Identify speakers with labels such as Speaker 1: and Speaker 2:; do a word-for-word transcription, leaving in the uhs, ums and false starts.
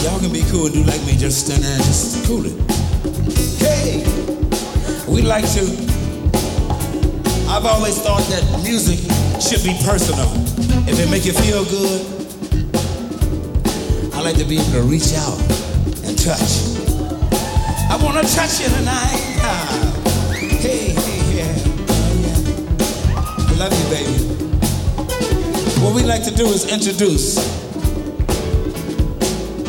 Speaker 1: Y'all can be cool and do like me, just stand there and just cool it. Hey, we like to, I've always thought that music should be personal. If it make you feel good, I like to be able to reach out and touch. I wanna touch you tonight. Ah. Hey, hey, yeah, yeah. I love you, baby. What we like to do is introduce